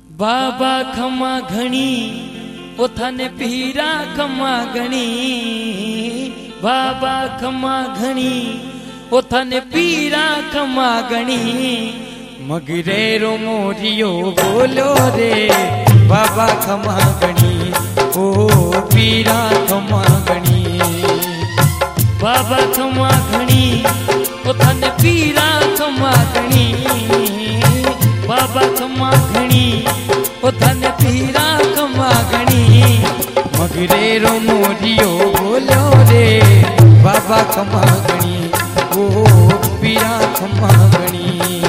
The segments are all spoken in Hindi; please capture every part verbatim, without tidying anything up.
बाबा खमा घणी ओथाने पीरा खमा घणी बाबा खमा घणी ओथाने पीरा खमा घणी मगरे रो मोरियो बोलो रे बाबा खमा घणी ओ पीरा खमा घणी बाबा खमा घणी ओथाने पीरा खमा घणी बाबा खमा घणी ओथाने पीरा खमा घणी मगरे रो मोरियो बोलो रे बाबा खमा घणी ओ पीरा खमा घणी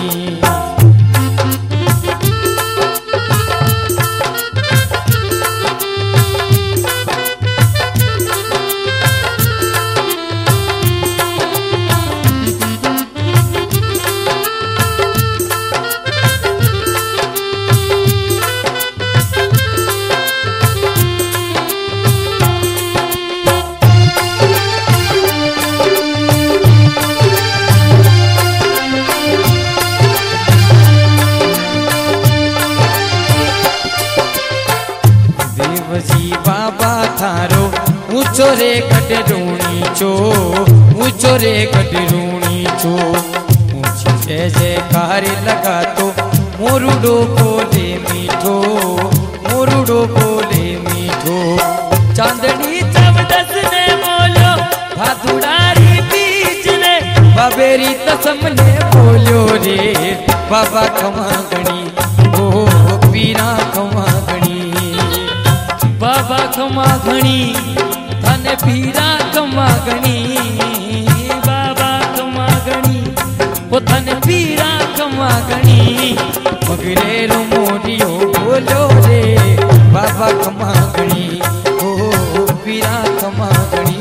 बाबा थारो ऊंचो रे गडरूणी चो ऊंचो रे गडरूणी चो ऊंची जय जयकार लगा तो मोरुडो बोले मीठो मोरुडो बोले मीठो चांदनी चवदस ने बोलो भादुड़ारी बीच ने बाबेरी तसम ने बोलो रे बाबा खमा घणी ओ पीरा खमा घणी बाबा खमा घणी थाने पीरा खमा घणी बाबा खमा घणी ओ थाने पीरा खमा घणी मगरे रो मोरियो बोलो रे बाबा खमा घणी ओ पीरा खमा घणी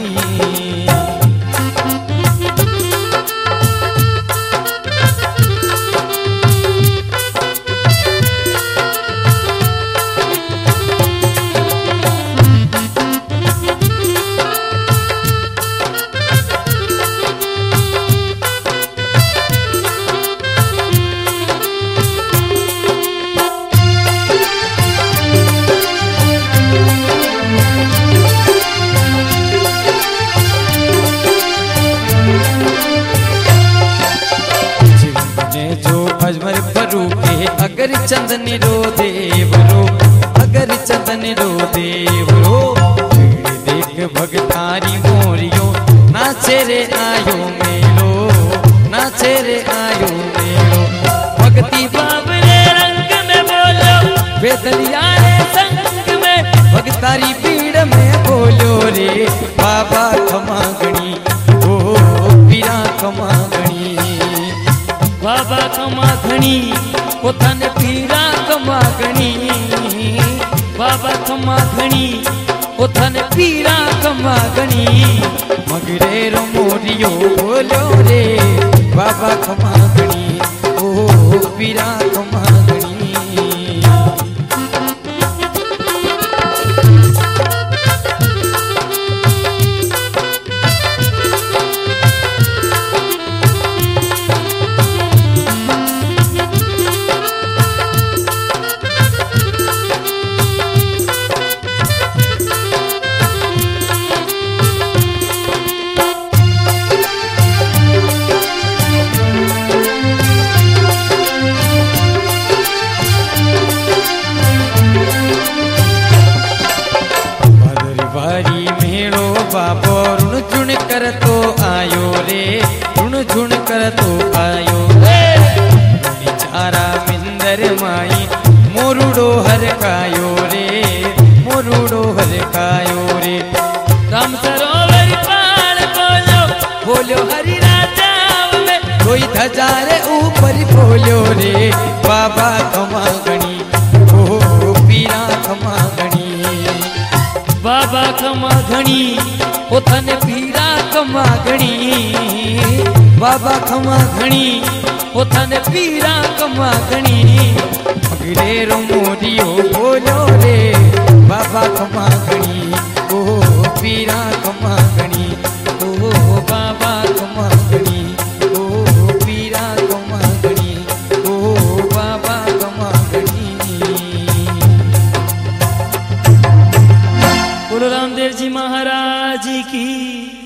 अजमर भरू के अगर चंदन रो देवरो अगर चंदन रो देवरो देख भगतारी मोरियो नाचे रे आयो मेलो नाचे रे आयो मेलो भक्ति बाबरे रंग में बोलो बेदलिया रे संग में भगतारी पीड़ में बोलो रे बाबा खमा घणी ओ पीरा खमा घणी बाबा खमा घणी ओथाने पीरा खमा घणी बाबा खमा घणी ओथाने पीरा खमा घणी मगरे रो मोरियो बोलो रे बाबा खमा घणी ओ पीरा खमा घणी बाबो ऋण झुण कर तो आयो रे ऋण झुण कर तो आयो रे चारा मिंदर माई मोरुडो हर कायो रे मोरुडो हर कायो रे राम सरोवर पार बोलो बोलो हरि राजा में कोई धजारे ऊपर बोलो रे बाबा खमा घणी ओ पीरा खमा घणी बाबा खमा घणी ओथाने पीरा खमा घणी बाबा खमा घणी ओथाने पीरा खमा घणी मगरे रो मोरियो बोलो रे बाबा खमा घणी ओ पीरा खमा घणी ओ बाबा खमा घणी ओ पीरा खमा घणी ओ बाबा खमा घणी बोलो रामदेव जी महाराज की।